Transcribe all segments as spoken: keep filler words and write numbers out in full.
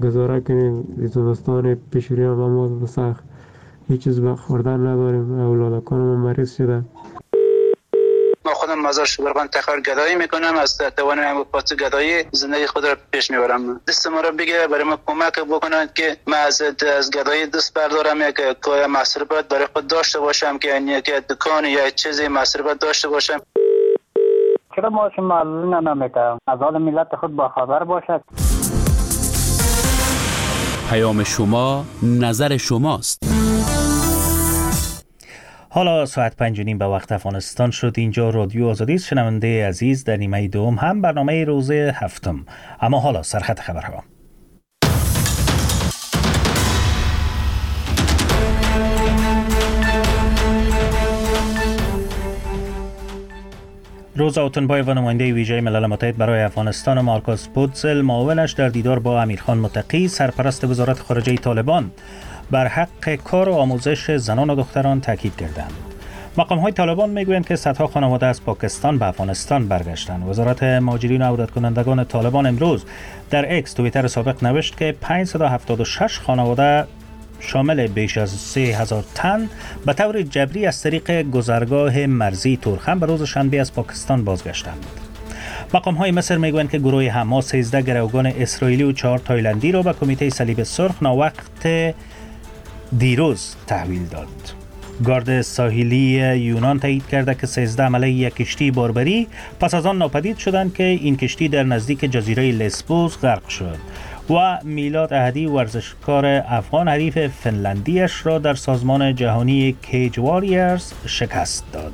گزاره کنیم زمستان پیشوری هم ما سخت هیچ چیز به خوردن نداریم. اولادکان ما مریض شده. ما خودم مزار شبرغان تخار گدایی میکنم، از توانم پاس گدایی زندگی خود را پیش میبرم. دست ما را بگیره برای ما کمک بکنند که ما از از گدایی دست بردارم، یک کوی مصرفات برای خود داشته باشم که یک دکان یا چیزی مصرفات داشته باشم. چرا ما شما معلوم نمیکنم از حال ملت خود با خبر باشد. پیام شما نظر شماست. حالا ساعت پنج و نیم به وقت افغانستان شد. اینجا رادیو آزادی است. شنونده عزیز، در نیمه دوم هم برنامه روز هفتم. اما حالا سرخط خبرها. روزا اوتنبایف و نماینده ویژه ملل متحد برای افغانستان مارکوس پوتزل معاونش در دیدار با امیرخان متقی سرپرست وزارت خارجه طالبان بر حق کار و آموزش زنان و دختران تاکید کردند. مقام‌های طالبان میگویند که صدها خانواده از پاکستان به افغانستان برگشتند. وزارت مهاجرین و عودت کنندگان طالبان امروز در اکس توییتر سابق نوشت که پانصد و هفتاد و شش خانواده شامل بیش از سه هزار تن به طور جبری از طریق گذرگاه مرزی تورخم به روز شنبه از پاکستان بازگشتند. مقام‌های مصر میگویند که گروه حماس سیزده گروگان اسرائیلی و چهار تایلندی را به کمیته صلیب سرخ ناوقت دیروز تحویل داد. گارد ساحلی یونان تایید کرده که سیزده عمله یک کشتی باربری پس از آن ناپدید شدند که این کشتی در نزدیک جزیره لسبوس غرق شد و میلاد احدی ورزشکار افغان حریف فنلندیش را در سازمان جهانی کیج واریرز شکست داد.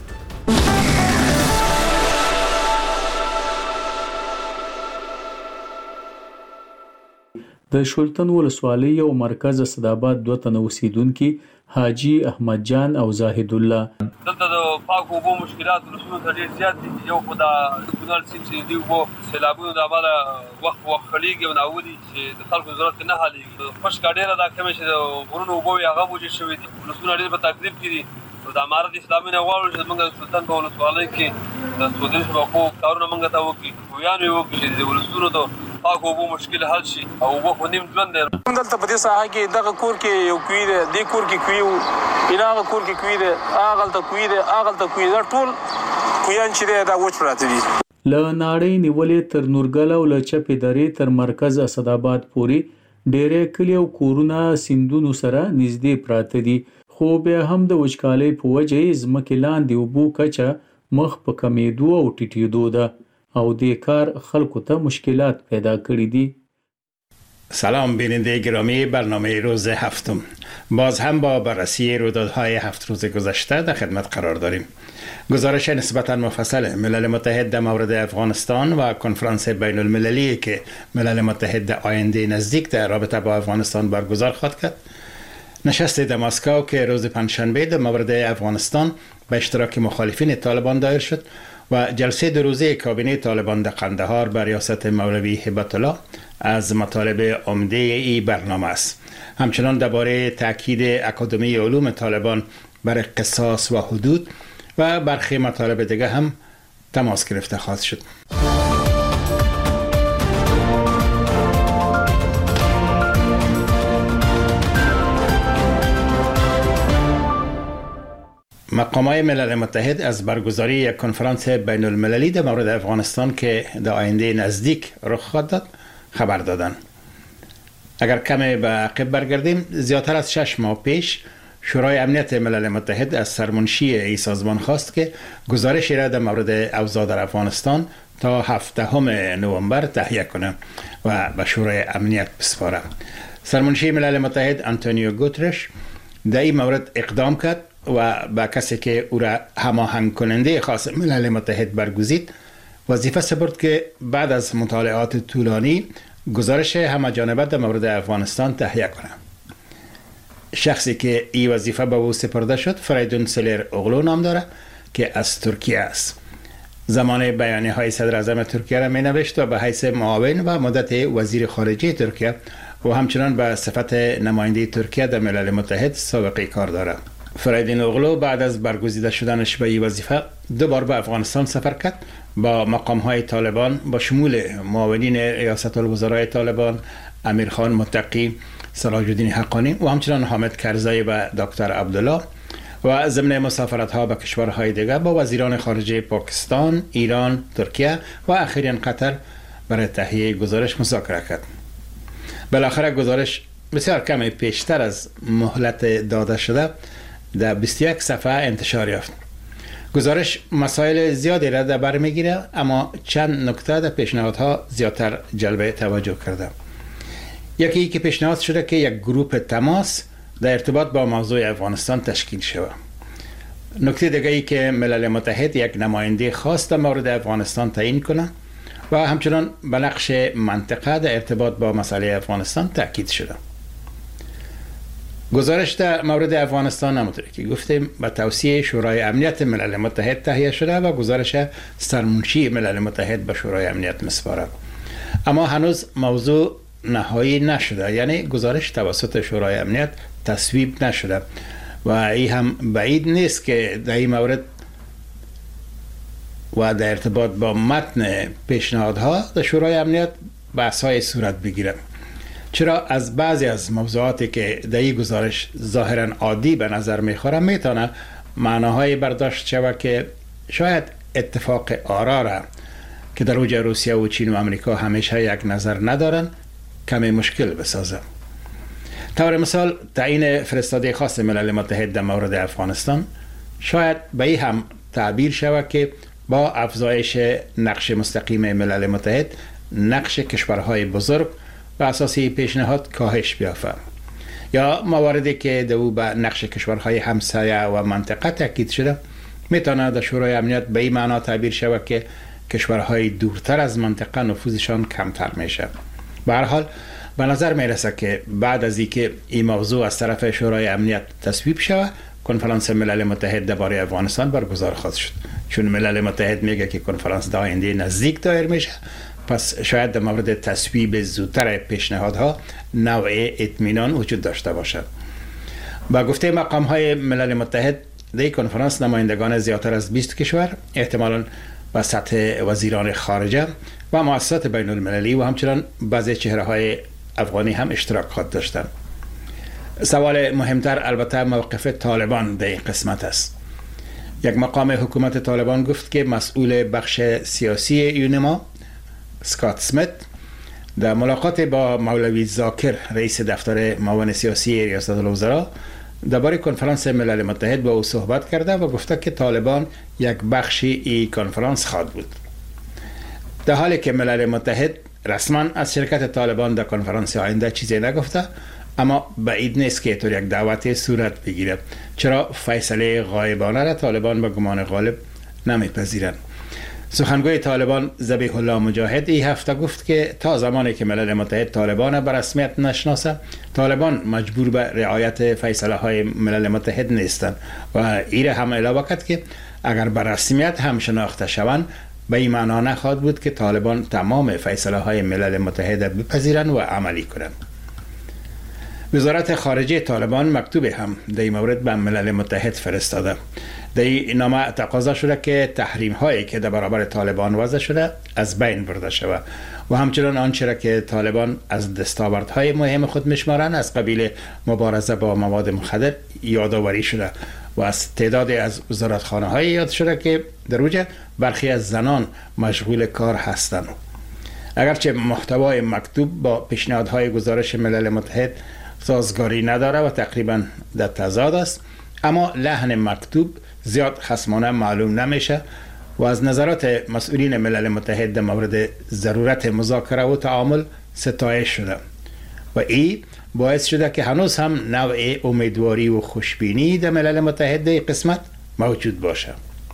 د شولتن ولسوالۍ او مرکز اسداباد دوه تنه اوسیدونکي حاجی احمد جان او زاهد الله دلته د پاکو اوبو مشکلات رسونو ته ډېر زیات دي. یو خو دا کونړ سیند چې دی اوبو سیلابونو د امله وخت په وخت خلیږي او ناولي چې د خلکو ضرورت نه حلېږي. خشکه ډېره دا کمې چې د غرونو اوبه وي هغه وجود شوي دي. ولسونه ډېر په تکلیف کې دي. د امارت اسلامي نه غواړو چې موږ د سلطان په ولسوالۍ کې د سودري شبکو کارونه موږ ته وکړي، ویان یې وکړي چې د ولسونو ته پاکو اوبو مشکل حل شي او اوبه خو نیم ژوند دی. دلته په دې ساحه کې دغه کور کې یو کوی دی، دې کور کې کوی و، هغه کور کې کوی دی، هغه ته کوی دی، هغه ته کوی دی، ټول کویان چې دی دا وچ پراته دي. له ناړۍ نیولې تر نورګل او له چپې درې تر مرکز اسداباد پورې ډېرې کلي او کورونه سیندونو سره نږدې پراته دي، خو بیا هم د وچکالۍ په وجه یې ځمکې لاندې اوبو کچه مخ په کمیدو او ټیټېدو ده او دې کار خلکو ته مشکلات پیدا کړي دي. سلام بیننده گرامی برنامه روز هفتم. باز هم با بررسی رویدادهای هفت روز گذشته در خدمت قرار داریم. گزارش نسبتا مفصل ملل متحد در مورد افغانستان و کنفرانس بین المللی که ملل متحد در آینده نزدیک در رابطه با افغانستان برگزار خواهد کرد. نشست در مسکو که روز پنجشنبه در مورد افغانستان به اشتراک مخالفین طالبان دایر شد و جلسه دو روزه کابینه طالبان در قندهار به ریاست مولوی هبت الله از مطالب عمده این برنامه است. همچنان درباره تاکید اکادمی علوم طالبان بر قصاص و حدود و برخی مطالب دیگه هم تماس گرفته خواهد شد. مقامات ملل متحد از برگزاری یک کنفرانس بین المللی در مورد افغانستان که در آینده نزدیک رخ خواهد داد خبر دادند. اگر کمی به عقب برگردیم، زیادتر از شش ماه پیش شورای امنیت ملل متحد از سرمنشی این سازمان خواست که گزارشی را در مورد اوضاع در افغانستان تا هفدهم نوامبر تهیه کنه و به شورای امنیت بسپاره. سرمنشی ملل متحد آنتونیو گوترش در این مورد اقدام کرد و با کسی که او را هماهنگ کننده خاص ملل متحد برگزید وظیفه سپرد که بعد از مطالعات طولانی گزارش همه جانبه در مورد افغانستان تهیه کنه. شخصی که این وظیفه به او سپرده شد فریدون سلیر اغلو نام داره که از ترکیه است. زمان بیانیه های صدر اعظم ترکیه را می نوشت و به حیث معاون و مدت وزیر خارجه ترکیه و همچنان به صفت نماینده ترکیه در ملل متحد سابقه کار داره. فریدون اغلو بعد از برگزیده شدنش به این وظیفه دو بار به افغانستان سفر کرد با مقام های طالبان با شمول معاونین ریاست الوزرای طالبان امیرخان متقی، صلاح الدین حقانی و همچنان حامد کرزی و دکتر عبدالله و ضمن مسافرت ها به کشورهای دیگر با وزیران خارجه پاکستان، ایران، ترکیه و اخیراً قطر برای تهیه گزارش مذاکره کرد. بالاخره گزارش بسیار کمی پیشتر از مهلت داده شده در بیست و یک صفحه انتشار یافت. گزارش مسائل زیادی را در بر میگیره، اما چند نکته در پیشنهادها زیادتر جلب توجه کرده. یکی که پیشنهاد شده که یک گروه تماس در ارتباط با موضوع افغانستان تشکیل شود. نکته دیگه ای که ملل متحد یک نماینده خاص در مورد افغانستان تعیین کنه و همچنان به نقش منطقه در ارتباط با مسئله افغانستان تاکید شده. گزارش در مورد افغانستان همونطور که گفتیم به توصیه شورای امنیت ملل متحد تهیه شده و گزارش سرمنشی ملل متحد به شورای امنیت مسپاره. اما هنوز موضوع نهایی نشده، یعنی گزارش توسط شورای امنیت تصویب نشده و این هم بعید نیست که در این مورد و در ارتباط با متن پیشنهادها در شورای امنیت بحث‌های صورت بگیره، چرا از بعضی از موضوعاتی که در این گزارش ظاهراً عادی به نظر میخوره میتونه معناهای برداشت شود که شاید اتفاق آرا را که در اوج روسیه و چین و امریکا همیشه یک نظر ندارن کمی مشکل بسازه. طور مثال تعیین فرستاده خاص ملل متحد در مورد افغانستان شاید به این هم تعبیر شود که با افزایش نقش مستقیم ملل متحد نقش کشورهای بزرگ و اساسی پیشنهاد کاهش بیافته، یا مواردی که دو به نقش کشورهای همسایه و منطقه تاکید شده میتونه در شورای امنیت به این معنا تعبیر شود که کشورهای دورتر از منطقه نفوذشان کمتر میشه. به هر حال به نظر میرسه که بعد از اینکه این موضوع از طرف شورای امنیت تصویب شود کنفرانس ملل متحد درباره افغانستان برگزار خواهد شد. چون ملل متحد میگه که کنفرانس در آینده نزدیک دایر میشه، پس شاید در مورد تصویب زودتر پیشنهادها نوع اطمینان وجود داشته باشد. با گفته مقام های ملل متحد در کنفرانس نمایندگان زیادتر از بیست کشور احتمالاً با سطح وزیران خارجه و مؤسسات بین المللی و همچنان بعضی چهره های افغانی هم اشتراک خواهد داشتند. سوال مهمتر البته موقف طالبان در این قسمت است. یک مقام حکومت طالبان گفت که مسئول بخش سیاسی یونما اسکات اسمیت در ملاقات با مولوی زاکر رئیس دفتر معاون سیاسی ریاست الوزراء درباره کنفرانس ملل متحد با او صحبت کرده و گفته که طالبان یک بخشی این کنفرانس خواهد بود. در حالی که ملل متحد رسما از شرکت طالبان در کنفرانس آینده چیزی نگفته، اما بعید نیست که طور یک دعوت صورت بگیره، چرا فیصله غایبانه را طالبان به گمان غالب نمیپذیرند. سخنگوی طالبان ذبیح الله مجاهد این هفته گفت که تا زمانی که ملل متحد طالبان به رسمیت نشناسه، طالبان مجبور به رعایت فیصله های ملل متحد نیستند و ایره هم علاوه کرد که اگر به رسمیت هم شناخته شوند به این معنا نخواهد بود که طالبان تمام فیصله های ملل متحد بپذیرند و عملی کنند. وزارت خارجه طالبان مکتوب هم در این مورد به ملل متحد فرستاده. در این نامه تقاضا شده که تحریم هایی که در برابر طالبان وضع شده از بین برده شود و همچنان آنچه را که طالبان از دستاوردهای مهم خود میشمارند از قبیل مبارزه با مواد مخدر یادآوری شده و از تعدادی از وزارتخانه های یاد شده که در اوج برخی از زنان مشغول کار هستند. اگرچه محتوای مکتوب با پیشنهادهای گزارش ملل متحد سازگاری نداره و تقریبا در تضاد است، اما لحن مکتوب زیاد خصمانه معلوم نمیشه و از نظرات مسئولین ملل متحد در مورد ضرورت مذاکره و تعامل ستایش شده و این باعث شده که هنوز هم نوع امیدواری و خوشبینی در ملل متحد در قسمت موجود باشه.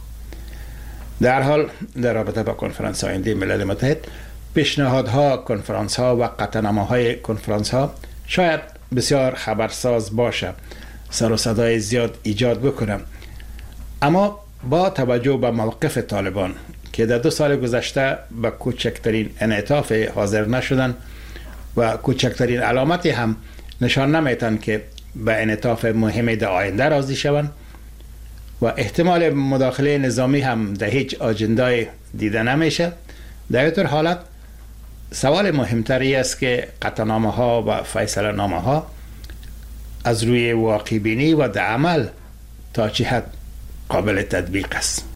در حال در رابطه با کنفرانس آینده ملل متحد پیشنهادها، کنفرانس ها و قطعنامه‌های کنفرانس ها شاید بسیار خبرساز باشه، سر و صدای زیاد ایجاد بکنه، اما با توجه به موقف طالبان که در دو سال گذشته به کوچکترین انعطاف حاضر نشدن و کوچکترین علامتی هم نشان نمیتن که به انعطاف مهمی در آینده راضی شوند و احتمال مداخله نظامی هم در هیچ آجندای دیده نمیشه. در این حالت سوال مهمتری است که قطعنامه ها و فیصله نامه ها از روی واقع بینی و در عمل تا چه حد قابل تطبیق است.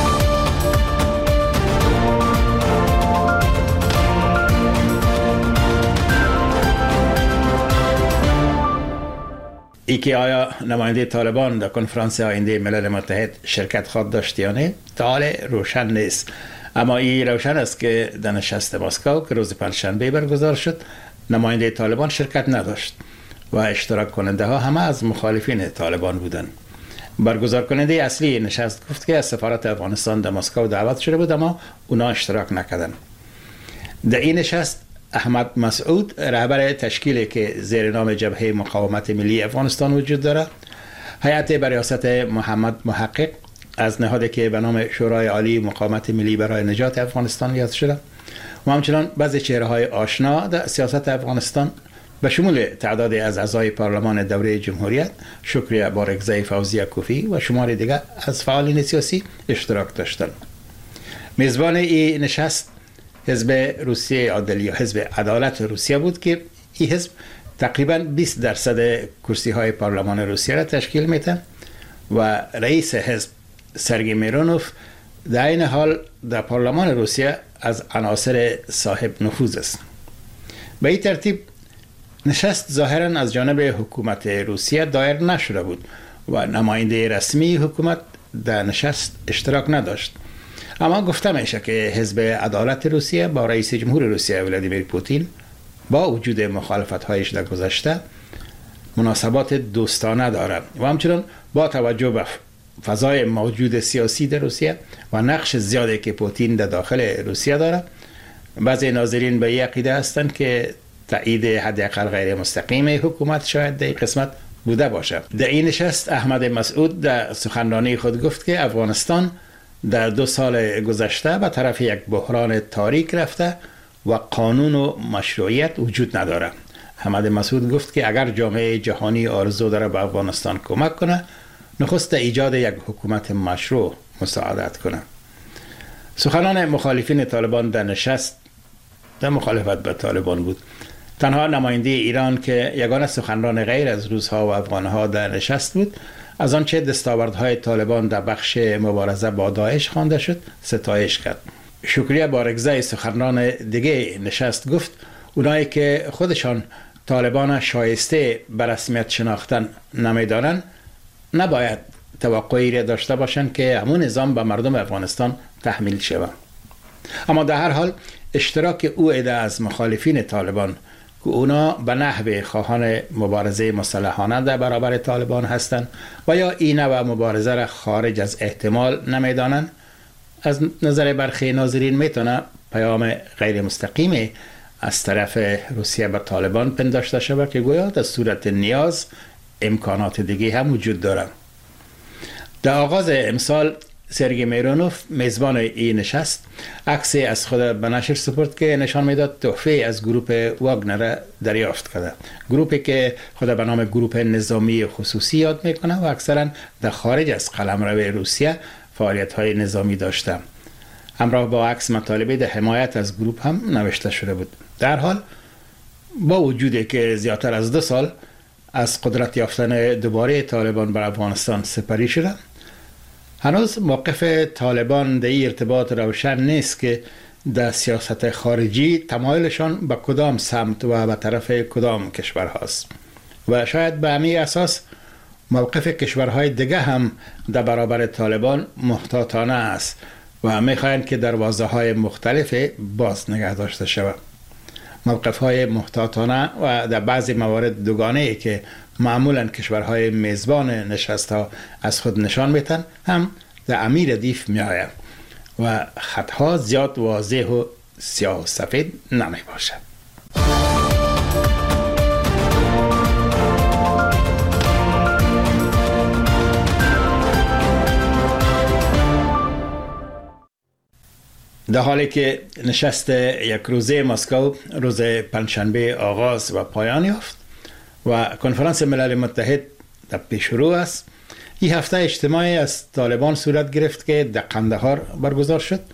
ای که آیا نماینده طالبان در کنفرانس آینده ملل متحد شرکت خواهد داشت یا نه تا حال روشن نیست، اما این روشن است که در نشست مسکو که روز پنجشنبه برگزار شد نماینده طالبان شرکت نداشت و اشتراک کننده ها همه از مخالفین طالبان بودند. برگزار کننده اصلی نشست گفت که از سفارت افغانستان در مسکو دعوت شده بود اما اونا اشتراک نکردند. در این نشست احمد مسعود رهبر تشکیلی که زیر نام جبهه مقاومت ملی افغانستان وجود دارد، هیئت بریاست محمد محقق از نهادی که به نام شورای عالی مقاومت ملی برای نجات افغانستان یاد شده و همچنان بعضی چهره‌های آشنا در سیاست افغانستان به شمول تعدادی از اعضای پارلمان دوره جمهوریت، شکریه بارگزای، فوزیه کوفی و شماری دیگر از فعالین سیاسی اشتراک داشتند. میزبان این نشست حزب روسیه عادل یا حزب عدالت روسیه بود که این حزب تقریبا بیست درصد کرسی های پارلمان روسیه را تشکیل میده و رئیس حزب سرگئی میرونوف در این حال در پارلمان روسیه از عناصر صاحب نفوذ است. به این ترتیب نشست ظاهرا از جانب حکومت روسیه دایر نشده بود و نماینده رسمی حکومت در نشست اشتراک نداشت. اما گفته میشه که حزب عدالت روسیه با رئیس جمهور روسیه ولادیمیر پوتین با وجود مخالفت‌هایش در گذشته مناسبات دوستانه دارد و همچنین با توجه به فضای موجود سیاسی در روسیه و نقش زیادی که پوتین در داخل روسیه دارد، بعضی ناظرین به این عقیده هستند که تایید حداقل غیر مستقیم حکومت شاید در این قسمت بوده باشد. در این نشست احمد مسعود در سخنرانی خود گفت که افغانستان در دو سال گذشته به طرف یک بحران تاریک رفته و قانون و مشروعیت وجود نداره. احمد مسعود گفت که اگر جامعه جهانی آرزو داره به افغانستان کمک کنه، نخست ایجاد یک حکومت مشروع مساعدت کنه. سخنان مخالفین طالبان در نشست در مخالفت به طالبان بود. تنها نماینده ایران که یگانه سخنران غیر از روس‌ها و افغان‌ها در نشست بود، از آنچه دستاوردهای طالبان در بخش مبارزه با داعش خوانده شد ستایش کرد. شکریه بارگزای سخنران دیگه نشست گفت اونایی که خودشان طالبان شایسته به رسمیت شناختن نمیدانند نباید توقعی را داشته باشند که همون نظام به مردم افغانستان تحمیل شود. اما در هر حال اشتراک او عده از مخالفین طالبان که اونا به نحو خواهان مبارزه مسلحانه در برابر طالبان هستند و یا این نوع مبارزه را خارج از احتمال نمیدانند، از نظر برخی ناظرین میتونه پیام غیر مستقیم از طرف روسیه به طالبان پنداشته شود که گویا در صورت نیاز امکانات دیگه هم وجود دارند. در آغاز امسال سرگئی میرونوف میزبان این نشست عکسی از خود به نشر سپرد که نشان میداد تحفه از گروه واگنر دریافت کرده. گروهی که خود به نام گروه نظامی خصوصی یاد میکنه و اکثرا در خارج از قلمرو روسیه فعالیت های نظامی داشته. همراه با عکس مطالبی در حمایت از گروه هم نوشته شده بود. در حال با وجودی که زیادتر از دو سال از قدرت یافتن دوباره طالبان بر افغانستان سپری شده، هنوز موقف طالبان در این ارتباط روشن نیست که در سیاست خارجی تمایلشان به کدام سمت و به طرف کدام کشور هاست و شاید به همین اساس موقف کشورهای دیگه هم در برابر طالبان محتاطانه است و میخواهند که دروازه های مختلف باز نگه داشته شود. موقف های محتاطانه و در بعضی موارد دوگانه که معمولا کشورهای میزبان نشست ها از خود نشان میتن هم در امیر ردیف می آید و خطها زیاد واضح و سیاه و سفید نمی باشد. در حالی که نشست یک روزه مسکو روز پنجشنبه آغاز و پایان یافت و کنفرانس ملل متحد در پیش رو است، این هفته اجتماعی از طالبان صورت گرفت که در قندهار برگزار شد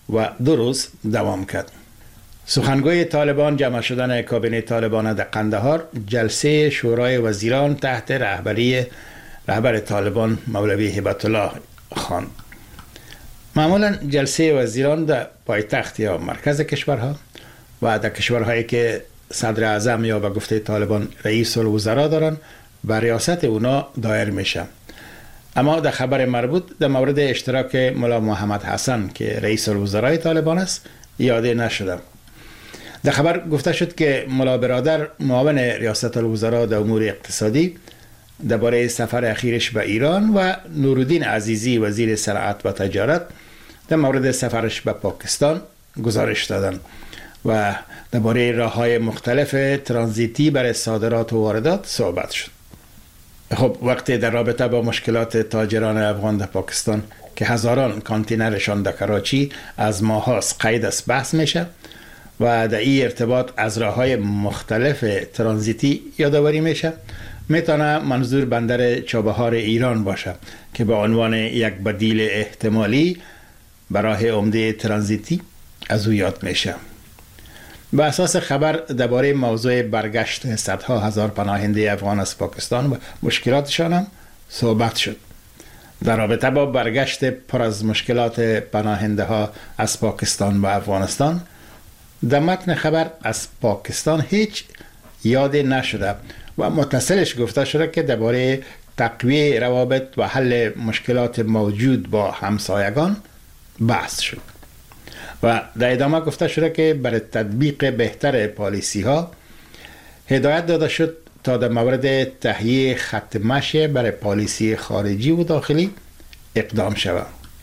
و دو روز دوام کرد. سخنگوی طالبان جمع شدن کابینه طالبان در قندهار جلسه شورای وزیران تحت رهبری رهبر طالبان مولوی هبت الله خان. معمولا جلسه وزیران در پایتخت یا مرکز کشورها و در کشورهایی که صدر اعظم یا به گفته طالبان رئیس الوزراء دارن و ریاست اونا دایر میشه. اما در خبر مربوط در مورد اشتراک ملا محمد حسن که رئیس الوزراء طالبان است یاده نشده. در خبر گفته شد که ملا برادر معاون ریاست الوزراء در امور اقتصادی درباره سفر اخیرش به ایران و نورالدین عزیزی وزیر صنعت و تجارت در مورد سفرش به پاکستان گزارش دادند و درباره راه‌های مختلف ترانزیتی برای صادرات و واردات صحبت شد. خب وقتی در رابطه با مشکلات تاجران افغان در پاکستان که هزاران کانتینرشان در کراچی از ماهاست قید است بحث میشه و در این ارتباط از راه‌های مختلف ترانزیتی یادآوری میشه، میتونه منظور بندر چابهار ایران باشه که به عنوان یک بدیل احتمالی برای عمده ترانزیتی از او یاد میشه. به اساس خبر درباره موضوع برگشت صدها هزار پناهنده افغان از پاکستان و مشکلاتشان هم صحبت شد. در رابطه با برگشت پر از مشکلات پناهنده ها از پاکستان و افغانستان در متن خبر از پاکستان هیچ یاد نشده و متصلش گفته شده که درباره تقویه روابط و حل مشکلات موجود با همسایگان بحث شد و در ادامه گفته شده که برای تطبیق بهتر پالیسی ها هدایت داده شد تا در مورد تهیه خط مشی برای پالیسی خارجی و داخلی اقدام شود.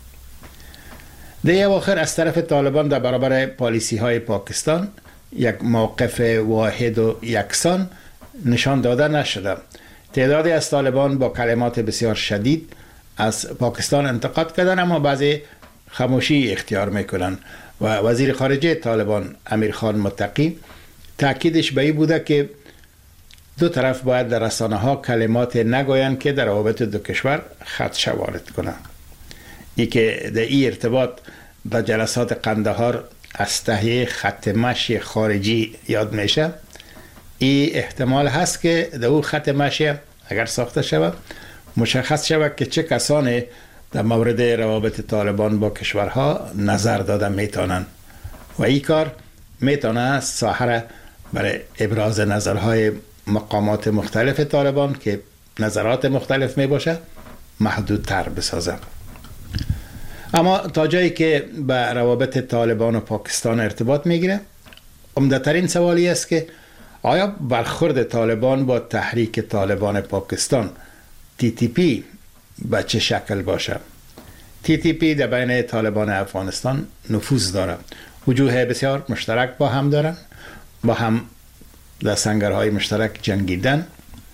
در اواخر از طرف طالبان در برابر پالیسی های پاکستان یک موقف واحد و یکسان نشان داده نشده. تعدادی از طالبان با کلمات بسیار شدید از پاکستان انتقاد کردن، اما بعضی خاموشی اختیار میکنن و وزیر خارجه طالبان امیرخان متقی تاکیدش به این بوده که دو طرف باید در رسانه ها کلمات نگویند که در روابط دو کشور خدشه وارد کنند. ای که در این ارتباط در جلسات قندهار از تهیه خط مشی خارجی یاد میشه، این احتمال هست که در اون خط مشی اگر ساخته شود مشخص شود که چه کسانی در مورد روابط طالبان با کشورها نظر داده میتونن و این کار میتونه ساحه برای ابراز نظرهای مقامات مختلف طالبان که نظرات مختلف می باشه محدودتر بسازه. اما تا جایی که به روابط طالبان و پاکستان ارتباط میگیره، عمده‌ترین سوالی است که آیا برخورد طالبان با تحریک طالبان پاکستان تی تی پی به چه شکل باشه؟ تی تی پی در بین طالبان افغانستان نفوذ داره، وجوه بسیار مشترک با هم دارن، با هم در سنگرهای مشترک جنگیدن.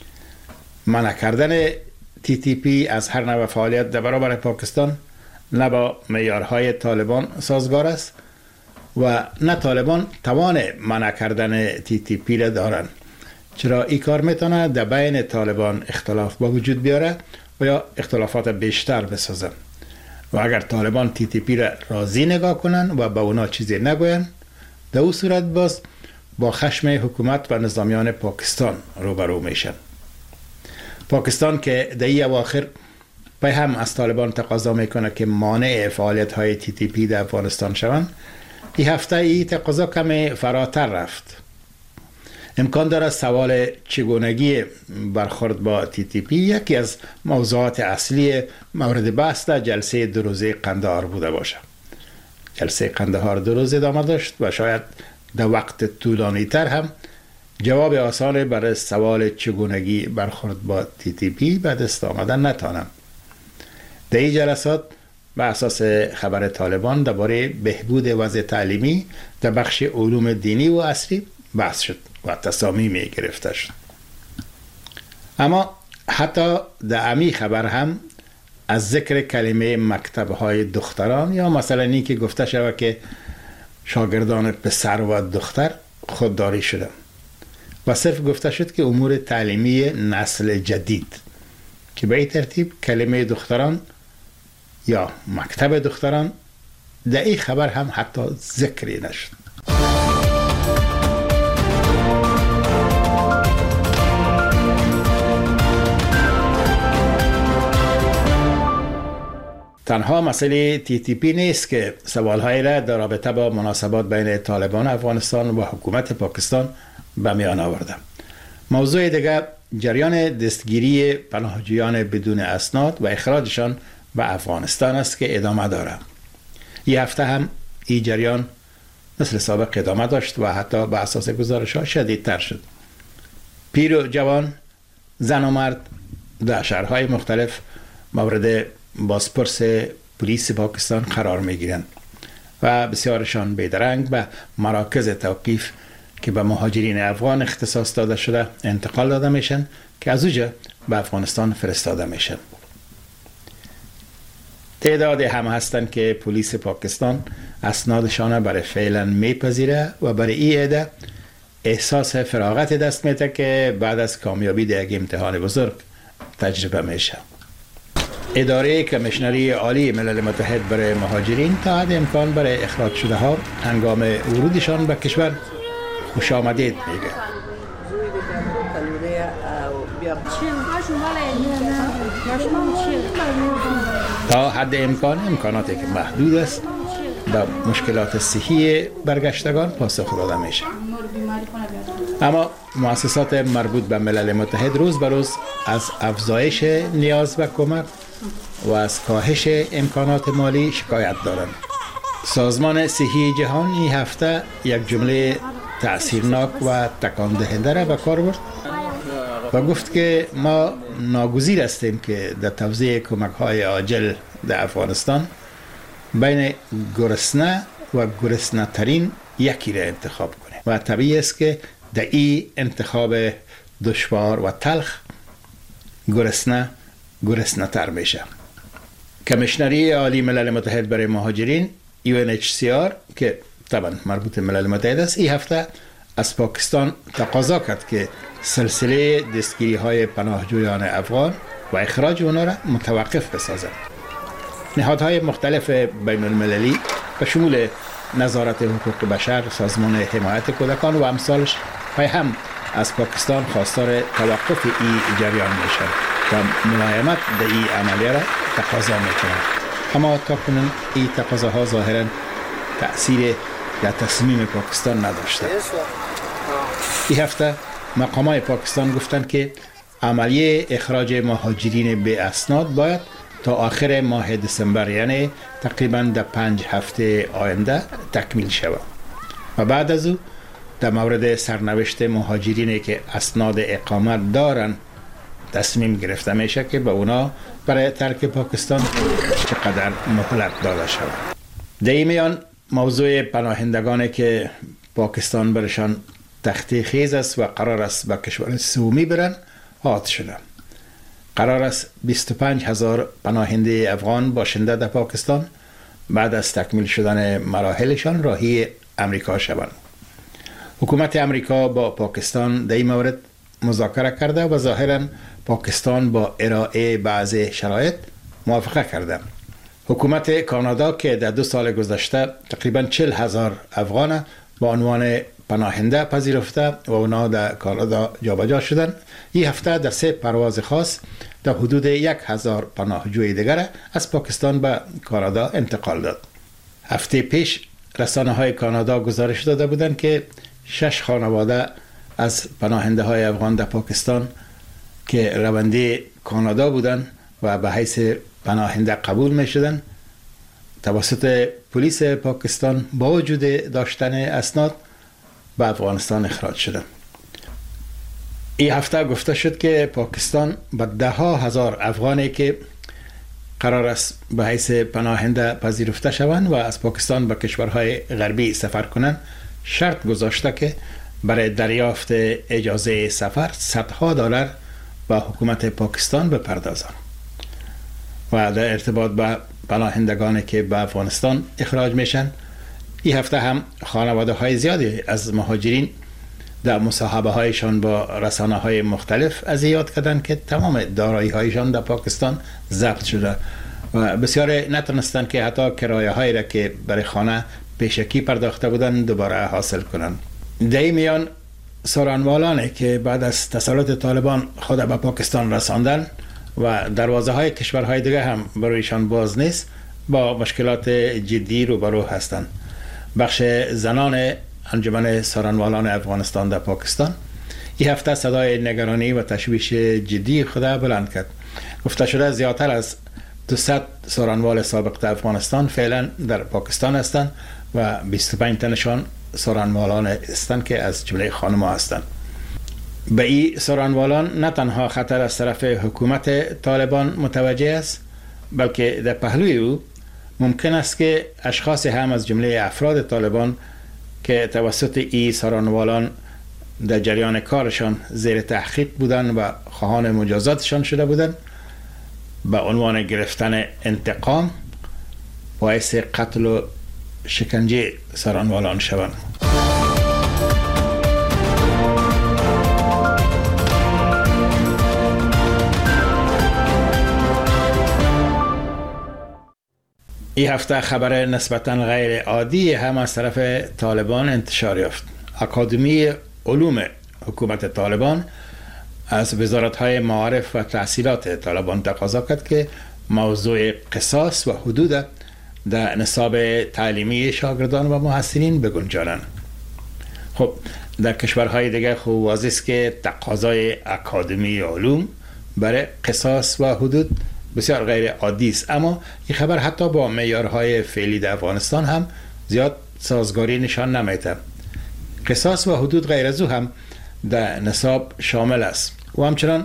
منع کردن تی تی پی از هر نوع فعالیت در برابر پاکستان نه با معیارهای طالبان سازگار است و نه طالبان توان منع کردن تی تی پی را دارن، چرا این کار میتونه در بین طالبان اختلاف با وجود بیاره و یا اختلافات بیشتر بسازه و اگر طالبان تی تی پی را راضی نگاه کنن و به اونا چیزی نگوین، در اون صورت باز با خشم حکومت و نظامیان پاکستان روبرو میشن. پاکستان که در این اواخر به هم از طالبان تقاضا میکنه که مانع فعالیت های تی تی پی در افغانستان شوند، این هفته این تقاضا کمی فراتر رفت. امکان داره سوال چگونگی برخورد با تی تی پی یکی از موضوعات اصلی مورد بحث در جلسه دو روزه قندهار بوده باشه. جلسه قندهار دو روزه ادامه داشت و شاید در وقت طولانی تر هم جواب آسان برای سوال چگونگی برخورد با تی تی پی به دست آمدن نتانم. در این جلسات به اساس خبر طالبان درباره بهبود وضع تعلیمی در بخش علوم دینی و عصری بحث شد و تصامیم گرفته شد. اما حتی در امی خبر هم از ذکر کلمه مکتب‌های دختران یا مثلا این که گفته شود که شاگردان پسر و دختر خودداری شده و صرف گفته شد که امور تعلیمی نسل جدید که به این ترتیب کلمه دختران یا مکتب دختران در این خبر هم حتی ذکری نشد. تنها مسئله تی تی پی نیست که سوالهایی را در رابطه با مناسبات بین طالبان افغانستان و حکومت پاکستان به میان آورده. موضوع دیگر جریان دستگیری پناهجویان بدون اسناد و اخراجشان به افغانستان است که ادامه دارد. این هفته هم این جریان مثل سابق ادامه داشت و حتی به اساس گزارش‌ها شدیدتر شد. پیر و جوان، زن و مرد در شهرهای مختلف مورد بازپرس پلیس پاکستان قرار میگیرند و بسیارشان بیدرنگ به مراکز توقیف که به مهاجرین افغان اختصاص داده شده انتقال داده میشن که از اوجا به افغانستان فرستاده میشن. تعداد هم هستند که پلیس پاکستان اسنادشان برای فعلا میپذیره و برای این عده احساس فراغت دست میده که بعد از کامیابی در یک امتحان بزرگ تجربه میشه. اداره کمیشنری عالی ملل متحد برای مهاجرین تا حد امکان برای اخراج شده ها هنگام ورودشان به کشور خوش آمدید میگه. تا حد امکان امکاناتی که محدود است به مشکلات صحی برگشتگان پاسخ داده میشه. اما مؤسسات مربوط به ملل متحد روز به روز از افزایش نیاز به کمک و از کاهش امکانات مالی شکایت دارند. سازمان صحی جهان این هفته یک جمله تأثیرناک و تکان دهنده را به کار برد و گفت که ما ناگزیر هستیم که در توزیع کمک های عاجل در افغانستان بین گرسنه و گرسنه ترین یکی را انتخاب کنیم و طبیعی است که در این انتخاب دشوار و تلخ گرسنه گرسنه تر میشه. کمیشنری عالی ملل متحد برای مهاجرین یو ان اچ سی آر که طبعا مربوط ملل متحد است این هفته از پاکستان تقاضا کرد که سلسله دستگیری های پناهجویان افغان و اخراج اونا را متوقف بسازد. نهادهای مختلف بین المللی به شمول نظارت حقوق بشر، سازمان حمایت کودکان و امثالش های هم از پاکستان خواستار توقف این جریان میشن و ملایمت در این عملیه را تقاضا میکنند. اما تا کنون این تقاضاها ظاهرا تأثیر در تصمیم پاکستان نداشته. این هفته مقامات پاکستان گفتند که عملیه اخراج مهاجرین به اسناد باید تا آخر ماه دسامبر یعنی تقریبا در پنج هفته آینده تکمیل شود و بعد از او در مورد سرنوشت مهاجرینی که اسناد اقامت دارن تصمیم گرفته میشه که به اونا برای ترک پاکستان چقدر مهلت داده شود. در این میان موضوع پناهندگانی که پاکستان برشان تختی خیز است و قرار است به کشور سومی برن حاد شده. قرار است بیست و پنج هزار پناهنده افغان باشنده در پاکستان بعد از تکمیل شدن مراحلشان راهی امریکا شوند. حکومت امریکا با پاکستان در این مورد مذاکره کرده و ظاهراً پاکستان با ارائه بعض شرایط موافقه کرده. حکومت کانادا که در دو سال گذشته تقریباً چهل هزار افغان با عنوان پناهنده پذیرفته و اونا در کانادا جابجا شدن، این هفته در سه پرواز خاص در حدود یک هزار پناهجوی دیگر از پاکستان به کانادا انتقال داد. هفته پیش رسانه های کانادا گزارش داده بودند که شش خانواده از پناهنده های افغان در پاکستان که رونده کانادا بودند و به حیث پناهنده قبول می شدن توسط پلیس پاکستان با وجود داشتن اسناد به افغانستان اخراج شدند. این هفته گفته شد که پاکستان به ده ها هزار افغانی که قرار است به حیث پناهنده پذیرفته شوند و از پاکستان به کشورهای غربی سفر کنند شرط گذاشته که برای دریافت اجازه سفر صدها دلار به حکومت پاکستان بپردازند. و در ارتباط با پناهندگانی که به افغانستان اخراج میشن، این هفته هم خانواده های زیادی از مهاجرین در مصاحبه هایشان با رسانه های مختلف از یاد کردند که تمام دارایی هایشان در پاکستان ضبط شده و بسیار نتونستن که حتی کرایه هایی را که برای خانه پیشکی پرداخته بودن دوباره حاصل کنن. در میان سارنوالانی که بعد از تسلط طالبان خود به پاکستان رساندن و دروازه های کشورهای دیگه هم برایشان باز نیست، با مشکلات جدی روبرو هستند. بخش زنان انجمن سارنوالان افغانستان در پاکستان این هفته صدای نگرانی و تشویش جدی خود بلند کرد. گفته شده زیادتر از دویست سارنوال سابق در افغانستان فعلا در پاکستان هستند و بیست و پنج تنشان سارنوالان هستند که از جمله خانم‌ها هستند. به این سارنوالان نه تنها خطر از طرف حکومت طالبان متوجه است، بلکه در پهلوی او ممکن است که اشخاص هم از جمله افراد طالبان که توسط این سارنوالان در جریان کارشان زیر تحقیق بودند و خواهان مجازاتشان شده بودند، به عنوان گرفتن انتقام باعث قتل و شکنجه سارنوالان شوند. این هفته خبر نسبتاً غیر عادی هم از طرف طالبان انتشار یافت. اکادمی علوم حکومت طالبان از وزارت‌های معارف و تحصیلات طالبان تقاضا کرد که موضوع قصاص و حدود در نصاب تعلیمی شاگردان و محصلین بگنجانند. خب در کشورهای دیگه خوب واضح است که تقاضای اکادمی علوم برای قصاص و حدود بسیار غیر عادی است، اما این خبر حتی با معیارهای فعلی در افغانستان هم زیاد سازگاری نشان نمیده. قصاص و حدود غیر از او هم در نصاب شامل است و همچنان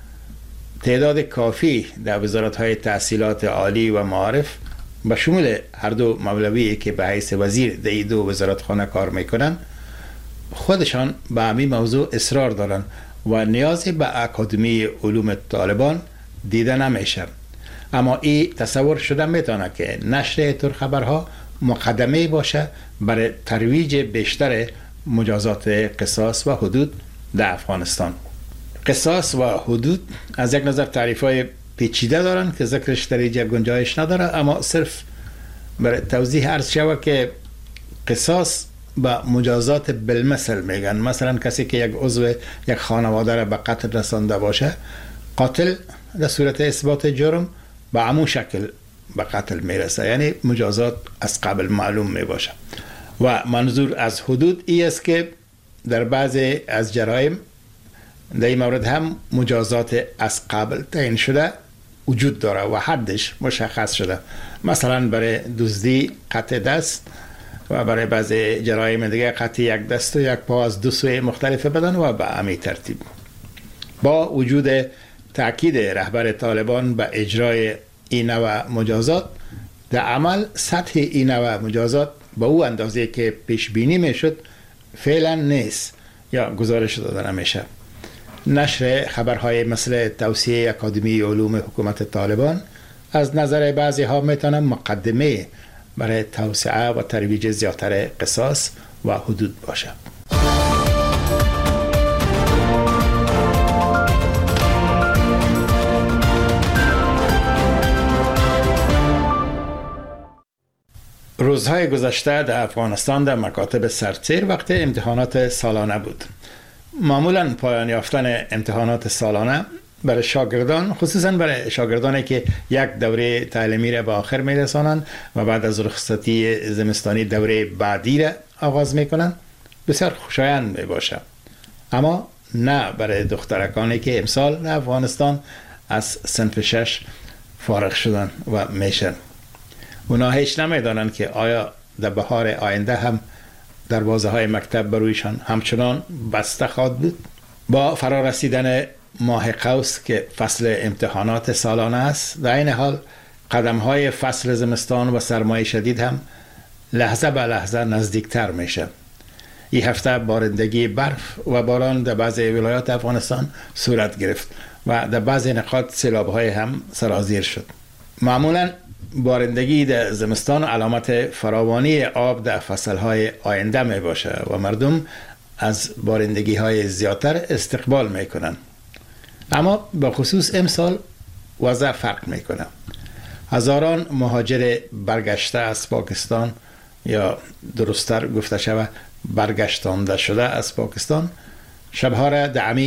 تعداد کافی در وزارت‌های تحصیلات عالی و معارف به شمول هر دو مولوی که به حیث وزیر در این دو وزارتخانه کار میکنن خودشان به همین موضوع اصرار دارن و نیازی به اکادمی علوم طالبان دیده نمیشه. اما این تصور شده میتونه که نشر اینطور خبرها مقدمه باشه برای ترویج بیشتر مجازات قصاص و حدود در افغانستان. قصاص و حدود از یک نظر تعریف‌های پیچیده دارن که ذکرش در اینجا گنجایش نداره، اما صرف برای توضیح عرض شود که قصاص با مجازات بالمثل میگن. مثلا کسی که یک عضو یک خانواده را به قتل رسانده باشه، قاتل در صورت اثبات جرم به همون شکل به قتل میرسه، یعنی مجازات از قبل معلوم میباشه. و منظور از حدود ای است که در بعضی از جرایم در این مورد هم مجازات از قبل تعیین شده وجود داره و حدش مشخص شده. مثلا برای دزدی قطع دست و برای بعضی جرایم دیگه قطع یک دست و یک پا از دو سوی مختلف بدن و به همین ترتیب. با وجود تأکید رهبر طالبان به اجرای این نوع مجازات، در عمل سطح این نوع مجازات با او اندازه که پیش بینی میشد فعلا نیست یا گزارش داده نمیشه. نشر خبرهای مثل توصیه اکادمی علوم حکومت طالبان از نظر بعضی ها میتونه مقدمه برای توسعه و ترویج زیادتر قصاص و حدود باشه. روزهای گذشته در افغانستان در مکاتب سرتیر وقت امتحانات سالانه بود. معمولا پایان یافتن امتحانات سالانه برای شاگردان، خصوصا برای شاگردانی که یک دوره تعلیمی را به آخر میرسانند و بعد از رخصتی زمستانی دوره بعدی را آغاز میکنند، بسیار خوشایند می باشه. اما نه برای دخترکانی که امسال در افغانستان از صنف شش فارغ شدن و میشن. اونا هیچ نمیدانن که آیا در بهار آینده هم دروازه های مکتب برویشان همچنان بسته خواهد بود. با فرارسیدن ماه قوس که فصل امتحانات سالانه است، در این حال قدم های فصل زمستان و سرمای شدید هم لحظه به لحظه نزدیکتر میشه. این هفته بارندگی برف و باران در بعضی ولایات افغانستان صورت گرفت و در بعضی نقاط سیلاب های هم سرازیر شد. معمولا بارندگی در زمستان علامت فراوانی آب در فصلهای آینده می باشه و مردم از بارندگی های زیادتر استقبال می کنن. اما به خصوص امسال وضع فرق می کنه. هزاران مهاجر برگشته از پاکستان یا درستتر گفته شود برگشتانده شده از پاکستان شبها را در